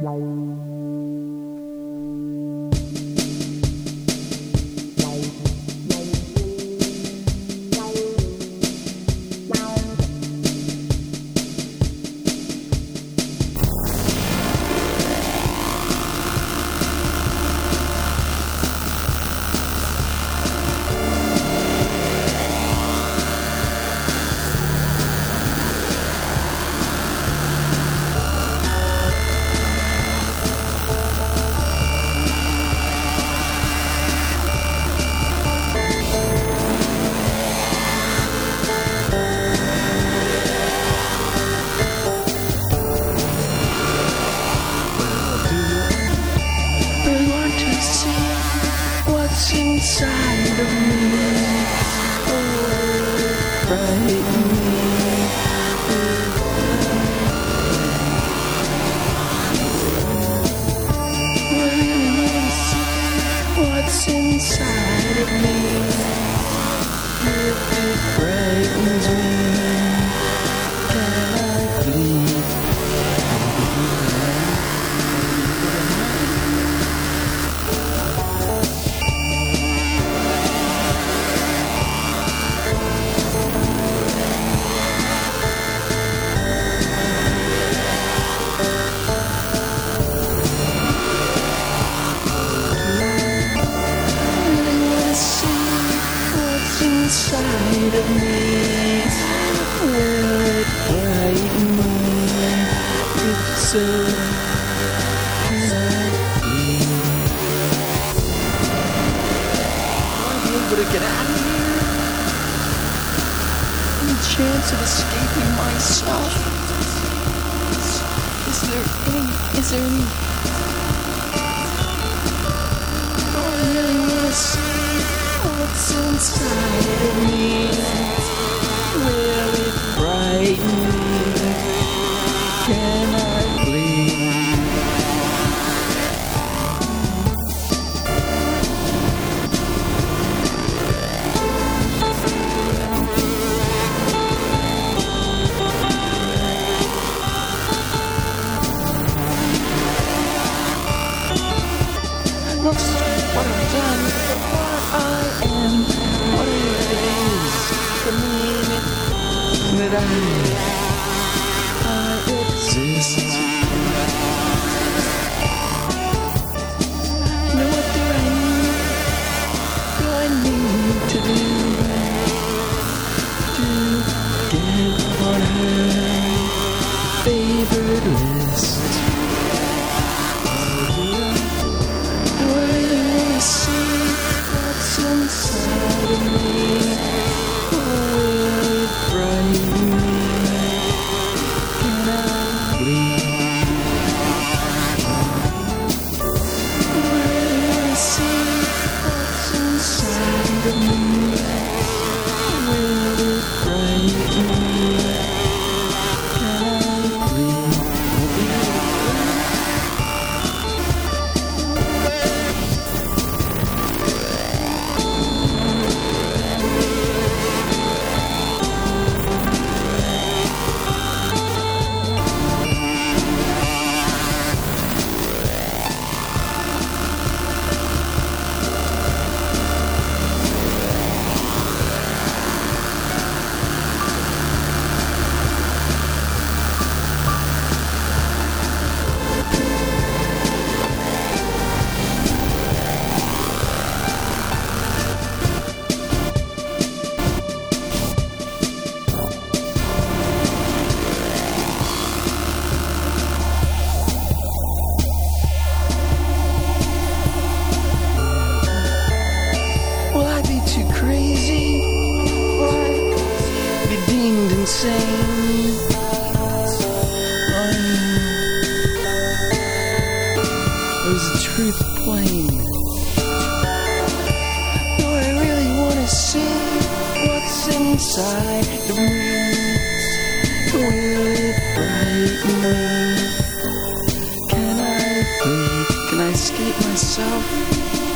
Inside of me, oh, frighten me. Really wanna see what's inside of me. If it frightens me, can I bleed? Inside of me, will it frighten me? If so, can I be? Will I be able to get out of here? Any chance of escaping myself? Is there any? Do I really want to see what's inside of me? Will it frighten me? Can I bleed? Not what I've done, but what I am, what it is, the meaning that I exist. Now what do I need to do to get on her favorite list? See what's inside of me. Will it frighten me? Can I bleed? Will I see what's inside of me? Will it frighten me? Can I bleed? Too crazy? Will I be deemed insane? Or is the truth plain? Do I really want to see what's inside of me? Will it frighten me? Can I flee? Can I escape myself?